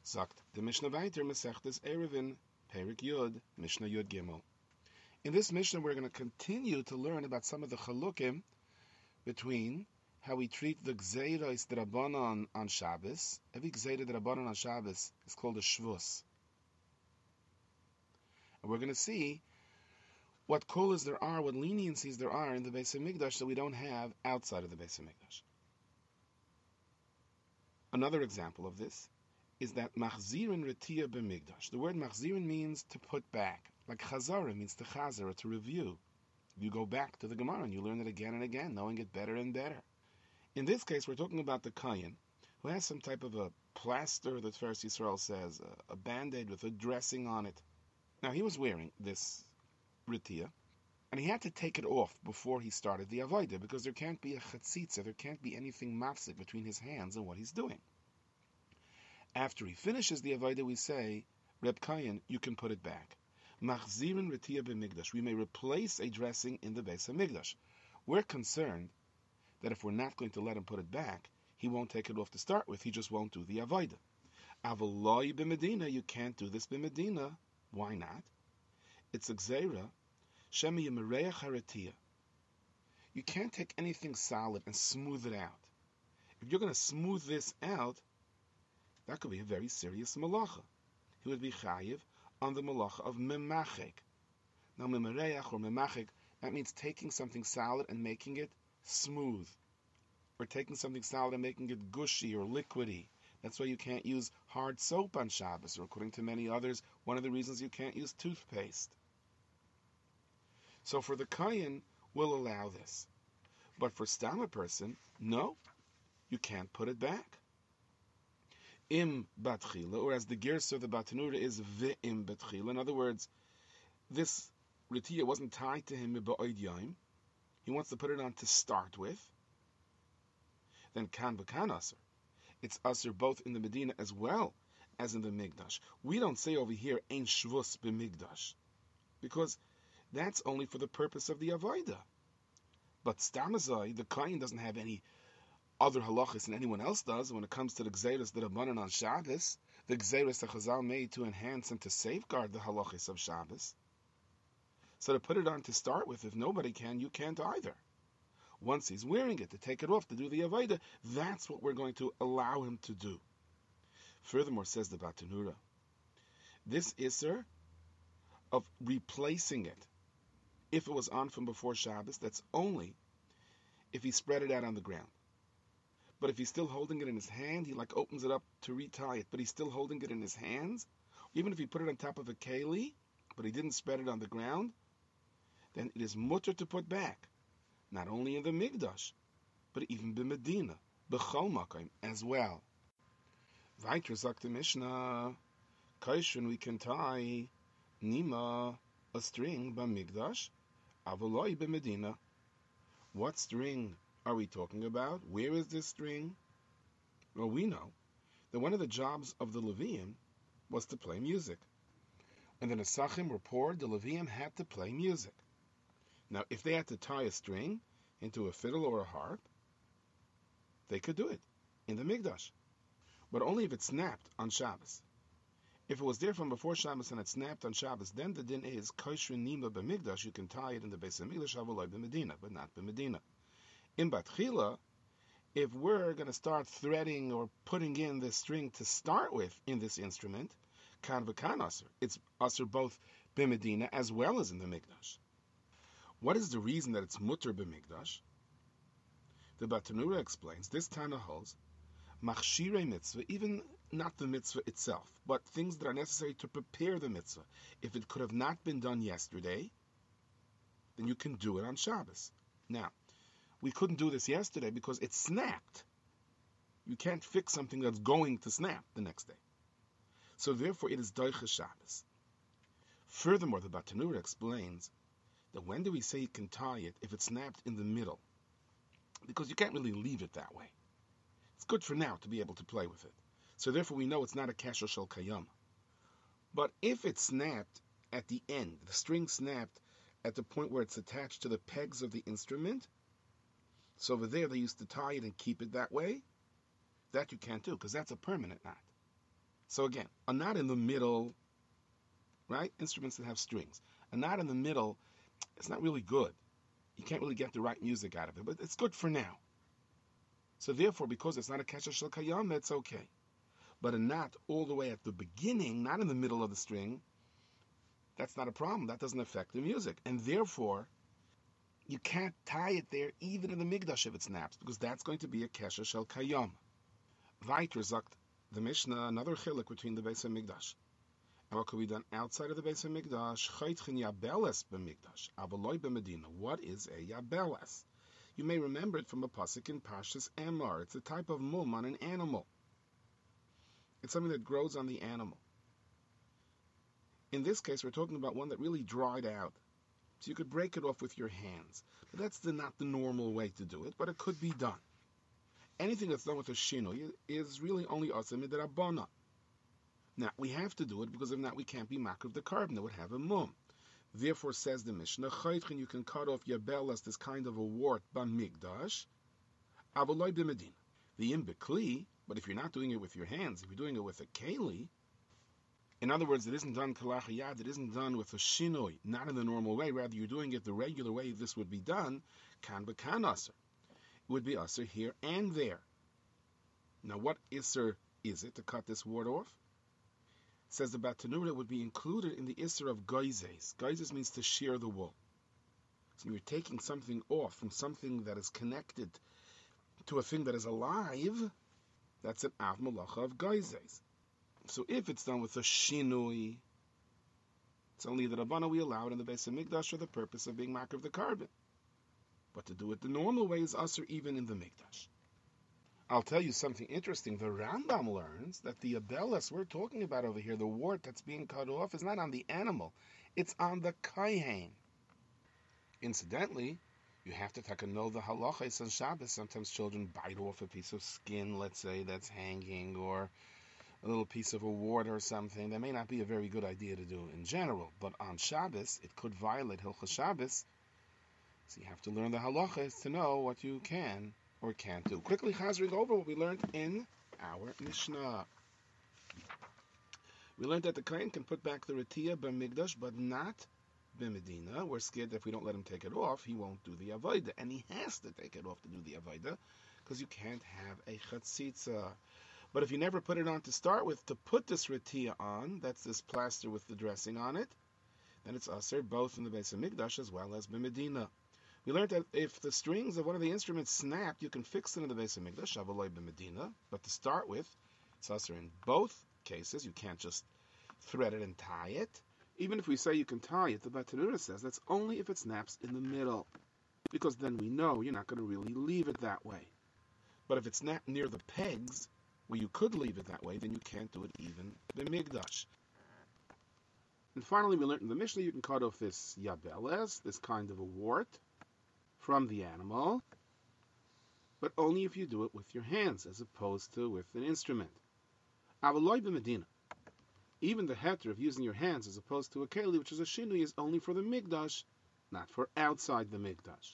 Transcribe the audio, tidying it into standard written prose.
Sagt the Mishnah weiter, Masechtes Erevin, Perik Yud, Mishnah Yud Gimel. In this Mishnah, we're going to continue to learn about some of the chalukim between how we treat the Gzeiros D'Rabbanan on Shabbos. Every Gzeira D'Rabbanan on Shabbos is called a Shvus. And we're going to see what kolas there are, what leniencies there are in the Beis HaMikdash that we don't have outside of the Beis HaMikdash. Another example of this is that machzirin retiya b'mikdash. The word machzirin means to put back, like chazara means to chazara, to review. You go back to the Gemara and you learn it again and again, knowing it better and better. In this case, we're talking about the Kayin, who has some type of a plaster that Tiferes Yisrael says, a band-aid with a dressing on it. Now, he was wearing this retiya, and he had to take it off before he started the avodah, because there can't be a chatzitza, there can't be anything mafsik between his hands and what he's doing. After he finishes the avodah, we say, Reb Kayin, you can put it back. Machzirin retiya b'mikdash. We may replace a dressing in the Beis HaMikdash. We're concerned that if we're not going to let him put it back, he won't take it off to start with. He just won't do the avodah. Avaloi b'medina, you can't do this b'medina. Why not? It's a gzeira. Shemi yemereach haretiya. You can't take anything solid and smooth it out. If you're going to smooth this out, that could be a very serious malacha. He would be chayiv on the malacha of memachek. Now, memereach or memachek, that means taking something solid and making it smooth, or taking something solid and making it gushy or liquidy. That's why you can't use hard soap on Shabbos, or according to many others, one of the reasons you can't use toothpaste. So for the Kayin, we'll allow this. But for Stam person, no, you can't put it back. Im batchila, or as the Gersa of the Batanura is ve'im batchila. In other words, this retiya wasn't tied to him ba'oid yaim. He wants to put it on to start with. Then kan b'kan aser. It's aser both in the Medina as well as in the Migdash. We don't say over here ein shvus b'migdash, because that's only for the purpose of the avodah. But stamazai, the Kayin doesn't have any other halachas than anyone else does when it comes to the gzeiros that are abundant on Shabbos, the gzeiros that Chazal made to enhance and to safeguard the halachas of Shabbos. So to put it on to start with, if nobody can, you can't either. Once he's wearing it, to take it off, to do the avodah, that's what we're going to allow him to do. Furthermore, says the Batanura, this iser of replacing it, if it was on from before Shabbos, that's only if he spread it out on the ground. But if he's still holding it in his hand, he opens it up to retie it, but he's still holding it in his hands. Even if he put it on top of a keli, but he didn't spread it on the ground, then it is mutter to put back. Not only in the Migdash, but even b'Medina, b'chol makom as well. Weiter sagt the Mishnah, Kaishun, we can tie nima, a string, b'Migdash, avaloi b'Medina. What string are we talking about? Where is this string? Well, we know that one of the jobs of the Leviim was to play music. When the Nesachim were poor, the Leviim had to play music. Now, if they had to tie a string into a fiddle or a harp, they could do it in the Migdash, but only if it snapped on Shabbos. If it was there from before Shabbos and it snapped on Shabbos, then the din is Kosher Nima b'Migdash. You can tie it in the Beis HaMikdash, Avaloi b'Medina, but not b'Medina. In Batchila, if we're going to start threading or putting in this string to start with in this instrument, kan v'kan aser, it's aser both b'Medina as well as in the Migdash. What is the reason that it's mutter b'Migdash? The Batanura explains, this Tana holds, machshirei mitzvah, even not the mitzvah itself, but things that are necessary to prepare the mitzvah. If it could have not been done yesterday, then you can do it on Shabbos. Now, we couldn't do this yesterday because it snapped. You can't fix something that's going to snap the next day. So therefore it is doiches Shabbos. Furthermore, the Batanura explains that when do we say you can tie it if it snapped in the middle? Because you can't really leave it that way. It's good for now to be able to play with it. So therefore we know it's not a kasher shel kayam. But if it snapped at the end, the string snapped at the point where it's attached to the pegs of the instrument, so over there they used to tie it and keep it that way, that you can't do, because that's a permanent knot. So again, a knot in the middle, right? Instruments that have strings. A knot in the middle, it's not really good. You can't really get the right music out of it, but it's good for now. So therefore, because it's not a kesher shel kayam, it's okay. But a knot all the way at the beginning, not in the middle of the string, that's not a problem. That doesn't affect the music. And therefore, you can't tie it there even in the Migdash if it snaps, because that's going to be a kesher shel kayam. Weiter sagt the Mishnah another chiluk between the Beis HaMikdash. And what could be done outside of the Beis HaMikdash? Chaytchen yabeles b'mikdash, avaloi b'medina. What is a yabeles? You may remember it from a pasuk in Pashas Emor. It's a type of mum on an animal. It's something that grows on the animal. In this case, we're talking about one that really dried out. So you could break it off with your hands. But that's not the normal way to do it, but it could be done. Anything that's done with a shinui is really only asa midrabana. Now, we have to do it because if not, we can't be makriv the carbon. That would have a mum. Therefore, says the Mishnah, Chaytchen, you can cut off yabelas, this kind of a wart, b'migdash, avaloi b'medina. The imbekli, but if you're not doing it with your hands, if you're doing it with a keli, in other words, it isn't done kalachayad, it isn't done with a shinoi, not in the normal way, rather you're doing it the regular way this would be done, kan b'kan aser. It would be aser here and there. Now, what iser is it to cut this wart off? Says the Batanura, would be included in the Isser of Geizes. Geizes means to shear the wool. So you're taking something off from something that is connected to a thing that is alive. That's an Av Malacha of Geizes. So if it's done with a Shinui, it's only the Rabbana we allow it in the Beis HaMikdash for the purpose of being makriv the carbon. But to do it the normal way is Asr even in the Mikdash. I'll tell you something interesting. The Rambam learns that the abeles we're talking about over here, the wart that's being cut off, is not on the animal. It's on the kohen. Incidentally, you have to know the halachas on Shabbos. Sometimes children bite off a piece of skin, let's say, that's hanging, or a little piece of a wart or something. That may not be a very good idea to do in general, but on Shabbos, it could violate Hilchas Shabbos. So you have to learn the halachas to know what you can or can't do. Quickly chazering over what we learned in our Mishnah. We learned that the kohen can put back the retiyah b'migdash, but not b'medina. We're scared that if we don't let him take it off, he won't do the avodah, and he has to take it off to do the avodah, because you can't have a chatzitza. But if you never put it on to start with, to put this retiyah on, that's this plaster with the dressing on it, then it's aser both in the Beis HaMikdash as well as b'medina. We learned that if the strings of one of the instruments snapped, you can fix it in the Beis HaMikdash, avaloi b'medina. But to start with, it's aser in both cases. You can't just thread it and tie it. Even if we say you can tie it, the Batanura says that's only if it snaps in the middle, because then we know you're not going to really leave it that way. But if it's snapped near the pegs, where you could leave it that way, then you can't do it even b'migdash. And finally, we learned in the Mishnah you can cut off this yabeles, this kind of a wart, from the animal, but only if you do it with your hands as opposed to with an instrument. Avaloi b'medina. Even the heter of using your hands as opposed to a keli, which is a shinui, is only for the Migdash, not for outside the Migdash.